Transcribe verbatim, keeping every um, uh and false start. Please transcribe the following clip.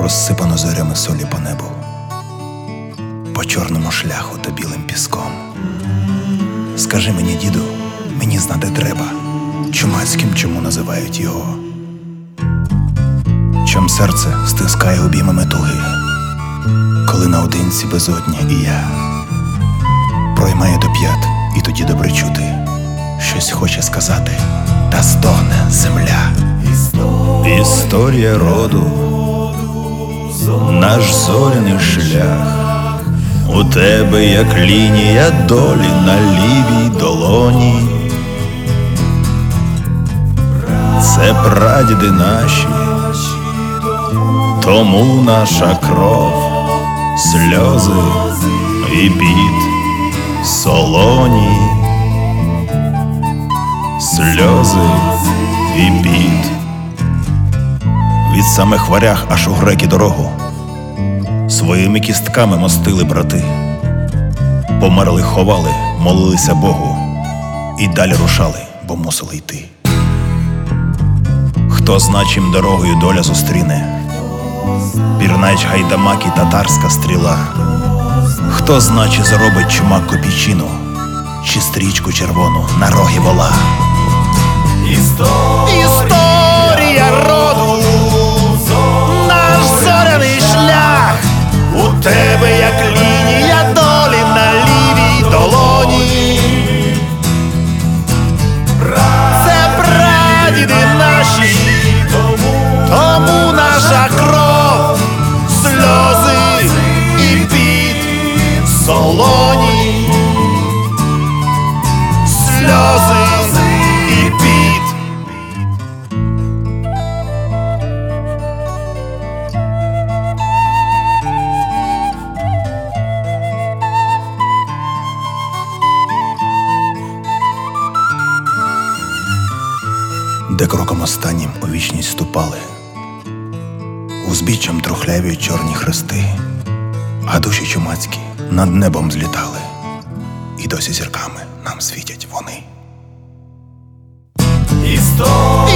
розсипано зорями солі по небу, по чорному шляху та білим піском. Скажи мені, діду, мені знати треба, чумацьким чому називають його? Чом серце стискає обіймами туги, коли наодинці безодня і я. Проймає до п'ят, і тоді добре чути, щось хоче сказати, та стогне земля. Історія роду, наш зоряний шлях, у тебе як лінія долі на лівій долоні. Це прадіди наші, тому наша кров, сльози і піт солоні, сльози і піт. Від самих варяг аж у греки дорогу своїми кістками мостили брати. Померли, ховали, молилися Богу і далі рушали, бо мусили йти. Хто зна, чим дорогою доля зустріне, пірнач гайдамак і татарська стріла. Хто зна, чи заробить чумак копійчину, чи стрічку червону на роги вола. Історія роду, наш зоряний шлях, у тебе як лінія долі на лівій долоні. Це прадіди наші, тому наша кров, сльози і піт солоні, сльози і піт. Де кроком останнім у вічність ступали, узбіччям трухляві чорні хрести, а душі чумацькі над небом злітали, і досі зірками нам світять вони. Історія